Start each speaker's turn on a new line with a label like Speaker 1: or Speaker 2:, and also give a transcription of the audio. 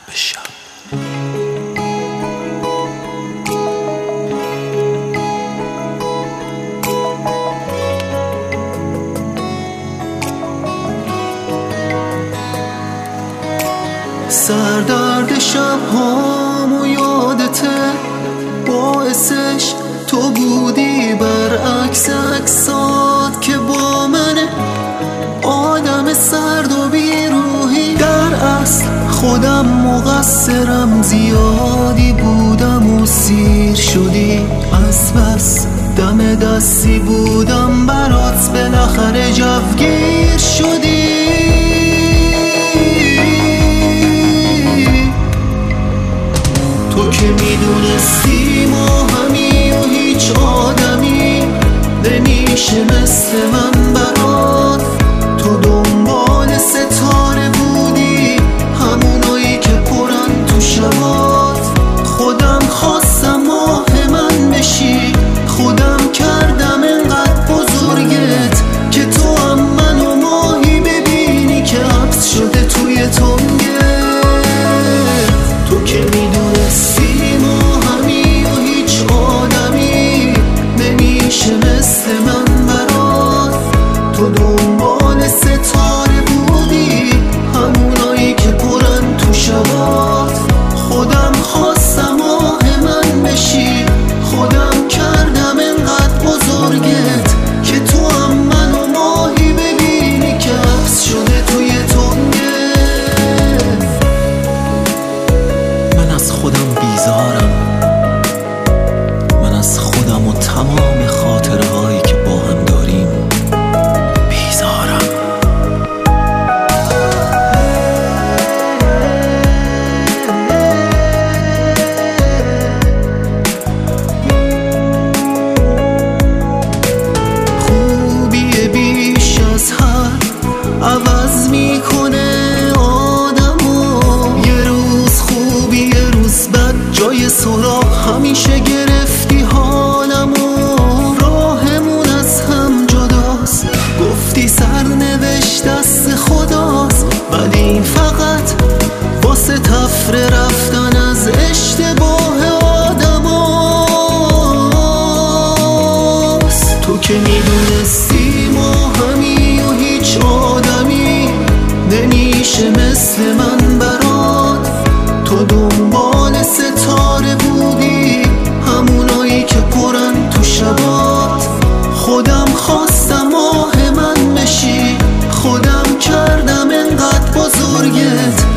Speaker 1: شب.
Speaker 2: سردرد شب‌هامو یادته، باعثش تو بودی، برعکس عکسات که با منه. آدم سرد و بیروحی، در اصل خودم مقصرم، زیادی بودم و سیر شدی. از بس دم دستی بودم برات، بالاخره جوگیر شدی. تو که میدونستی ما همی و هیچ آدمی نمیشه مثل من برات. تو دنبال ستاره بودی، همونایی که پرن تو شبات. خودم خواستم ماه من بشی، خودم کردم انقدر بزرگت که تو هم منو ماهی ببینی که حبس شده توی تنگت. تو که میدونستی ما همی و هیچ آدمی نمیشه مثل من برات. تو دنبال ستاره بودی، همونایی که پرن تو شبات. خودم خواستم ماه من بشی، خودم کردم انقدر بزرگت که تو هم منو ماهی ببینی که حبس شده توی تنگت. من از خودم بیزارم، من از خودم و تمام خاطره هایی که با هم داریم بیزارم. خوبی بیش از حد عوض میکنه آدمو، یه روز خوبی یه روز بد، جای سراغ همیشه گرفتی حالمو. راهمون از هم جداست، گفتی سرنوشت دست خداست، ولی این فقط واسه تفره رفتن از اشتباه آدماست. تو که میدونستی ما همی و هیچ آدمی نمیشه مثل من برات. تو دنبال ستاره بودی، همونایی که پرن تو شبات. خودم خواستم ماه من بشی، خودم کردم انقدر بزرگت